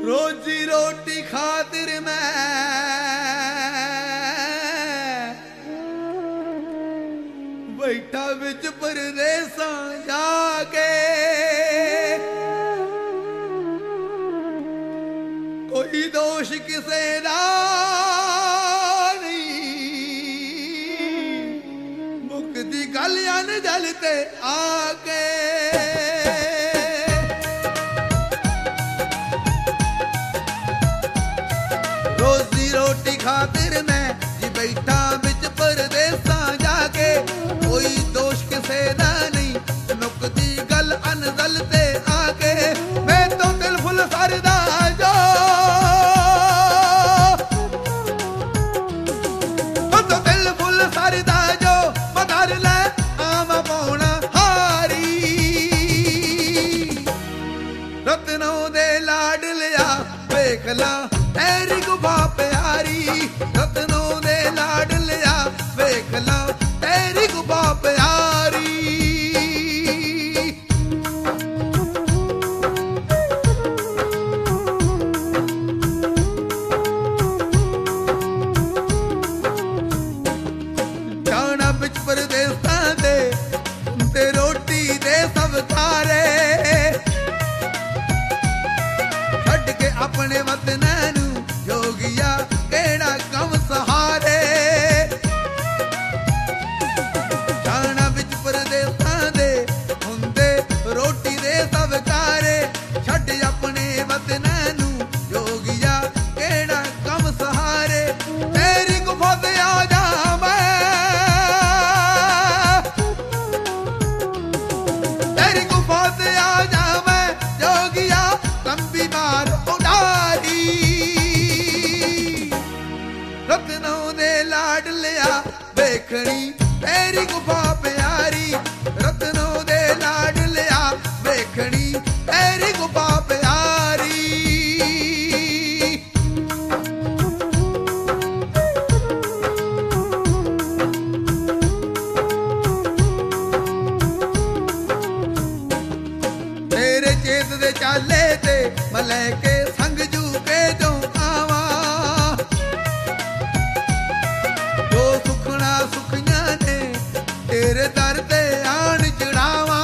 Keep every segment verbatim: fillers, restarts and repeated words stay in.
रोजी रोटी खातिर मैं बैठा बिच परदेसां जाके, कोई दोष किसे दा नहीं, मुकदी गल अन जलते आके। रोजी रोटी खातिर मैं जी बैठा बिच परदेसां जाके, कोई दोष किसे दा नहीं, मुकदी गल अन जलते आके। मैं तो दिल फुल सरदा जो, तो दिल फुल सरदा जो बदल ले आम पौना हारी। रत्नों दे लाड लिया वेख ला तेरी गुफा प्यारी, रत्नों दे लाड लिया वेख ला तेरी गुफा प्यारी। जाना बिच परदेसां दे ते रोटी दे सब खारे, छड्ड के अपने वतन नू जोगिया केड़ा कम सहारे। जाना बिच परदेसां दे हुंदे रोटी दे सब कारे, छड्ड अपने वतन नू जोगिया केड़ा कम सहारे। तेरी गुफा ते आ जा मैं, तेरी गुफा ते आ जा मैं जोगिया लंबी मार उडारी। रत्नों दे लाड लिया वेखनी तेरी गुफा प्यारी, रत्नों दे लाड लिया वेखनी तेरी गुफा प्यारी। तेरे चेत दे चाले ते मैं के संग जू के जो आवा, जो सुखना सुखिया ने तेरे दर ते आन चढ़ावा।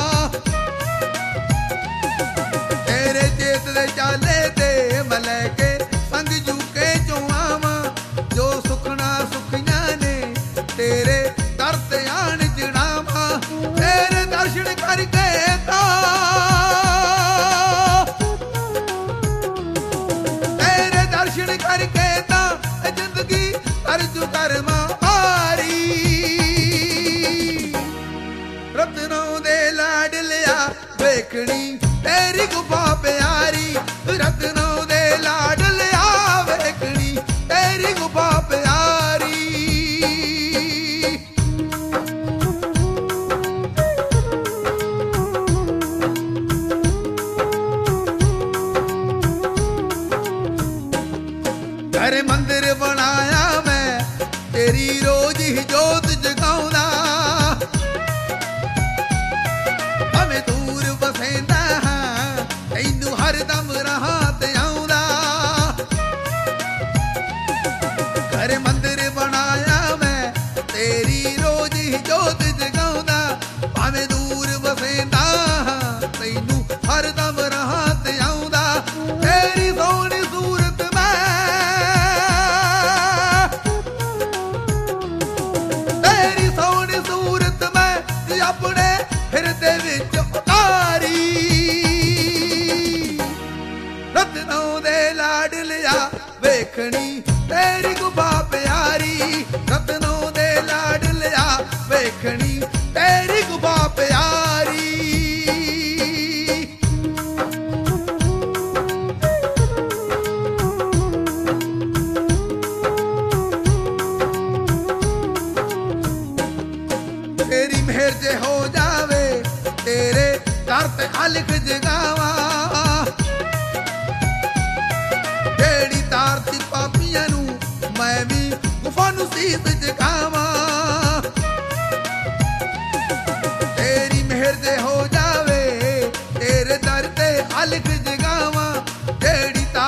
तेरे चेत दे चाले ते मैं के संग जू के जो आवा, जो सुखना सुखिया ने तेरे दर ते आन चढ़ावा। तेरे दर्शन करके ता करके ता जिंदगी अर्जू कर्मा हारी। रत्नों दे लाड लिया वेखनी तेरी गुफा प्यारी, रत्नों दे लाड लिया वेखनी तेरी गुफा प्यारी। घर मंदिर बनाया मैं तेरी रोज ही जोत जगाऊंदा, हमें दूर बसेंदा तैनू हरदम रहा ते आऊंदा। घर मंदिर बनाया मैं तेरी रोज ही जोत जगाऊंदा, हमें दूर बसेंदा तैनू हरदम रहा ते आऊंदा। तेरी सोहनी सूरत मैं, अपने हिरदे विच उतारी। रत्नों दे लाड लिया वेखनी तेरी गुफा प्यारी, रत्नों दे लाड लिया वेखनी तेरी गुफा प्यारी। तेरी मेहर जे हो जावे तेरे दर ते अलख जगावा, जेड़ी तारती पापियां नू मैं भी गुफा नू सीस जगावा। तेरी मेहर जे हो जावे तेरे दर ते अलख जगावा, जेड़ी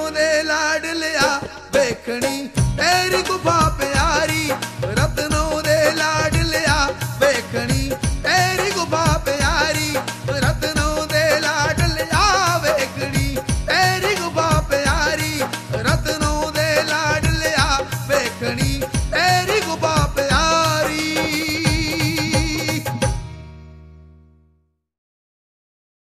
दे लाड लिया वेखणी तेरी गुफा प्यारी, रत्नों दे लाड लिया वेखणी